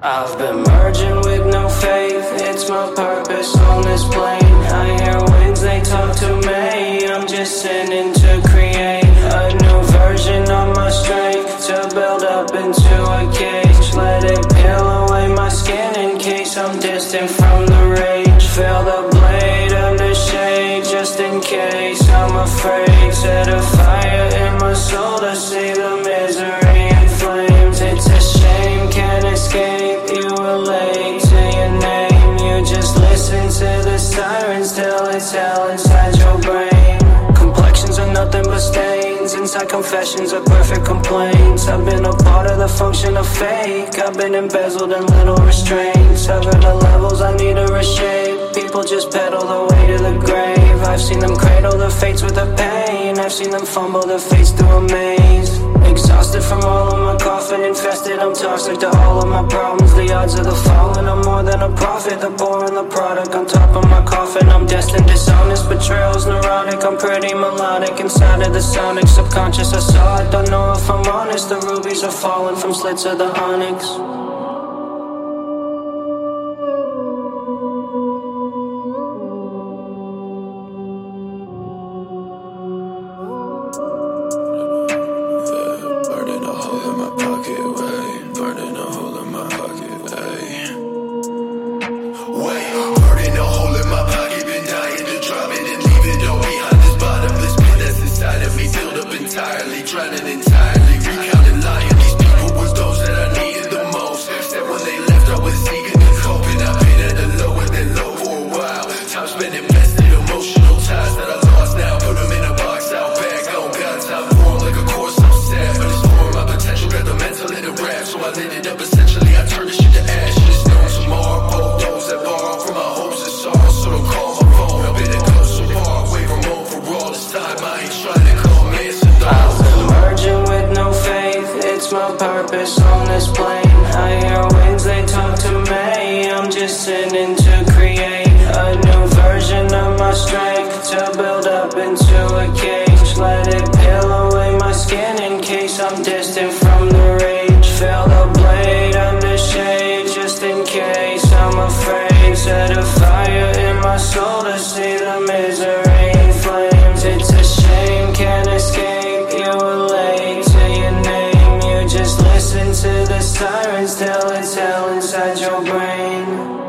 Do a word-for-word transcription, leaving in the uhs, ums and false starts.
I've been merging with no faith, it's my purpose on this plane. I hear winds, they talk to me, I'm just sinning to create a new version of my strength, to build up into a cage. Let it peel away my skin in case I'm distant from the rage. Feel the blade under shade just in case I'm afraid. Set a fire in my soul to see the misery in flames. It's a shame, can't escape, you relate to your name. You just listen to the sirens till it's hell inside your brain. Complexions are nothing but stains, inside confessions are perfect complaints. I've been a part of the function of fake, I've been embezzled and little restrained. Sever the levels, I need a reshape. People just pedal the way to the grave. I've seen them cradle their fates with the pain, I've seen them fumble their fates through a maze. Exhausted from all of my coffin, infested, I'm toxic to all of my problems. The odds of the fallen, I'm more than a prophet. The poor and the product on top of my coffin. I'm destined, dishonest, betrayal's neurotic. I'm pretty melodic, inside of the sonic. Subconscious, I saw it, don't know if I'm honest. The rubies are falling from slits of the onyx. Drowning entirely, recounting lying. These people were those that I needed the most. Said when they left I was eager to cope, and I've been at the low and then low for a while. Time spent invested, emotional ties that I lost now. Put them in a box out back, I don't got time for them like a course I'm sad. But it's for my potential, got the mental in the rap. So I lit it up essentially, I turned this shit to ashes. Known tomorrow, both those that borrow from my hopes and sorrows. So don't call my phone, I've been a go so far away from home for all this time. I ain't trying to call man so my purpose on this plane. I hear winds, they talk to me, I'm just sinning to create a new version of my strength, to build up into a cage. Let it peel away my skin in case I'm distant from the rage. Feel the blade under shade just in case I'm afraid. Set a fire in my soul to see the misery in flames. It's a shame, can't escape, you relate to your name. Just listen to the sirens till it's hell inside your brain.